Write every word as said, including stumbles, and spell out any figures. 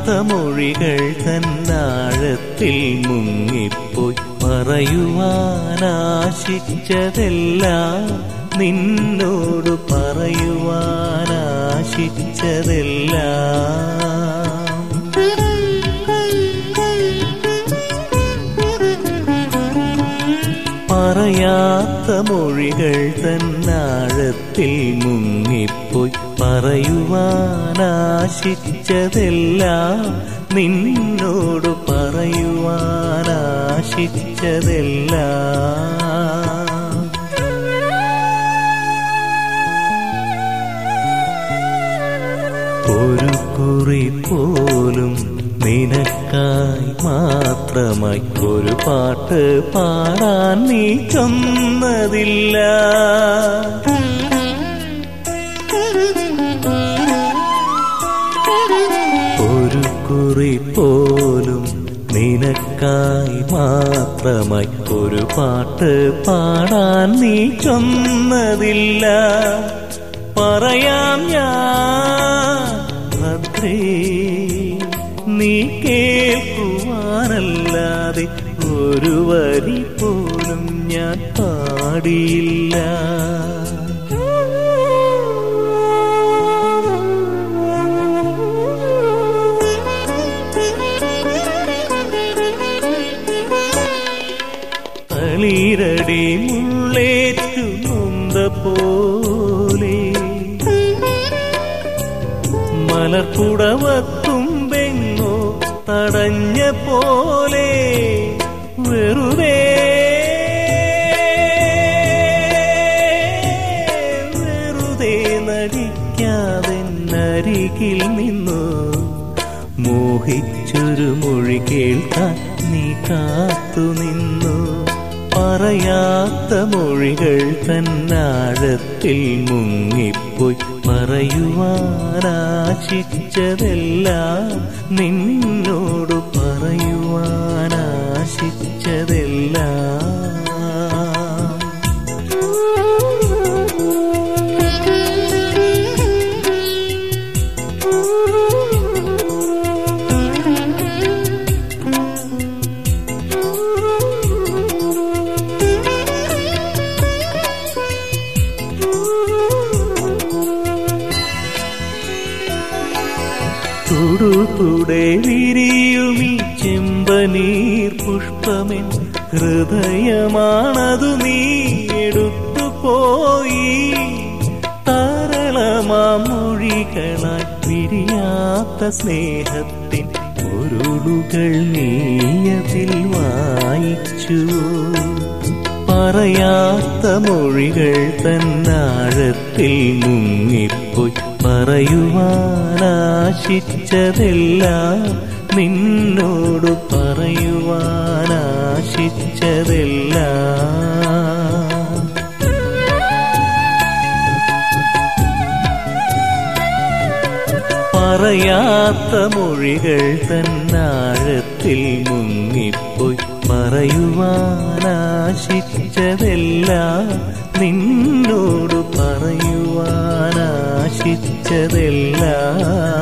മൊഴികൾ തന്നാഴത്തിൽ മുങ്ങിപ്പോയി പറയുവാനാശിച്ചതെല്ലാം നിന്നോട് പറയുവാനാശിച്ചതെല്ലാം പറയാത്ത മൊഴികൾ തന്നാഴത്തിൽ മുങ്ങിപ്പോയി പറയുവാനാശിച്ചതെല്ലാം നിന്നോട് പറയുവാനാശിച്ചതെല്ലാം ഒരു കുറി പോലും നിനക്കായി മാത്രമായി ഒരു പാട്ട് പാടാൻ നീ ചൊന്നതില്ല ഒരു കുറി പോലും നിനക്കായി മാത്രമായി ഒരു പാട്ട് പാടാൻ നീ ചൊന്നതില്ല പറയാം ഞാൻ ഭദ്രേ നീ കേൾക്കുവാനല്ലാതെ ഒരു വരി പോലും ഞാൻ പാടിയില്ല തളിരടി മുള്ളേറ്റു നൊന്ത പോലെ മലർക്കുടവത്തുമ്പെങ്ങോ തടഞ്ഞ പോലെ വെറുതെ വെറുതെ നടിക്കാതെ നരികിൽ നിന്നു മോഹിച്ചൊരു മൊഴി കേൾക്കാൻ നീ കാത്തുനിന്നു പറയാത്ത മൊഴികൾ തന്നാഴത്തിൽ മുങ്ങിപ്പോയി പറയുവാനാശിച്ചതെല്ലാം നിന്നോട് പറയുവാനാശിച്ചതെല്ലാം ൂടെ വിരിയുമീ ചെമ്പനീർ പുഷ്പമേ ഹൃദയമാണതു നീ എടുത്തുപോയി താരളമാം മൊഴികളായി വിരിയാത്ത സ്നേഹത്തിൻ പൊരുളുകൾ നീയതിൽ വായിച്ചു പറയാത്ത മൊഴികൾ തന്നാഴത്തിൽ മുങ്ങിപ്പോയി പറയുവാനാശിച്ചതെല്ലാം നിന്നോട് പറയുവാനാശിച്ചതെല്ലാം പറയാത്ത മൊഴികൾ തന്നാഴത്തിൽ മുങ്ങിപ്പോയി പറയുവാനാശിച്ചതെല്ലാം നിന്നോട് പറയുവാനാശിച്ചതെല്ലാം